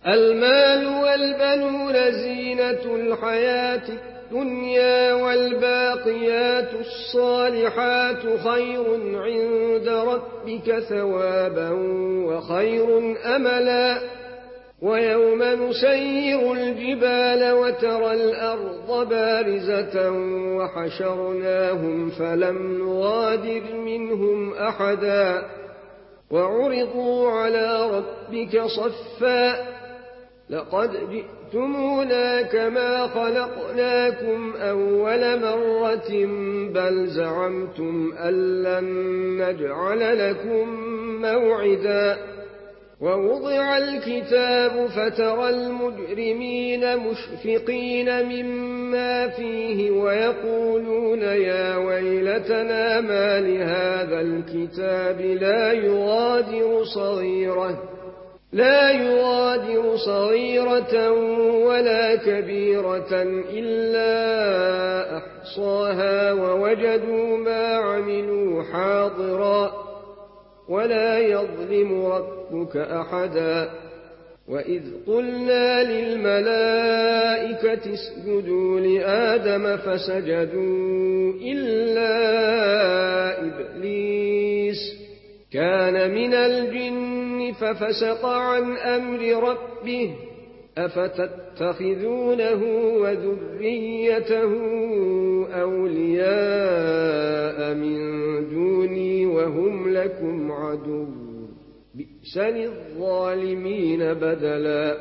المال والبنون زينة الحياة الدنيا والباقيات الصالحات خير عند ربك ثوابا وخير أملا ويوم نسير الجبال وترى الأرض بارزة وحشرناهم فلم نغادر منهم أحدا وعرضوا على ربك صفا لقد جئتمونا كما خلقناكم أول مرة بل زعمتم أن لن نجعل لكم موعدا ووضع الكتاب فترى المجرمين مشفقين مما فيه ويقولون يا ويلتنا ما لهذا الكتاب لا يغادر صغيرة ولا كبيرة إلا أحصاها ووجدوا ما عملوا حاضرا ولا يظلم ربك أحدا وإذ قلنا للملائكة اسجدوا لآدم فسجدوا إلا إبليس كان من الجن ففسق عن أمر ربه أفتتخذونه وذريته أولياء من دوني وهم لكم عدو بئس للظالمين بدلا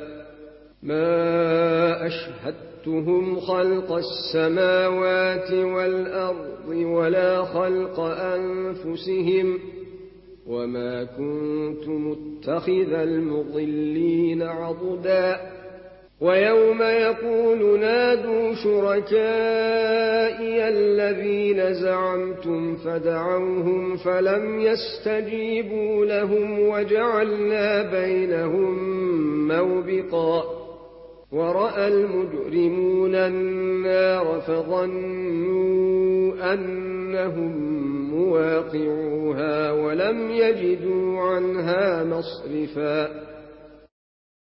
ما أشهدتهم خلق السماوات والأرض ولا خلق أنفسهم وما كنت متخذ المضلين عضدا ويوم يقول نادوا شركائي الذين زعمتم فدعوهم فلم يستجيبوا لهم وجعلنا بينهم موبقا ورأى المجرمون النار فظنوا أنهم مواقعوها ولم يجدوا عنها مصرفا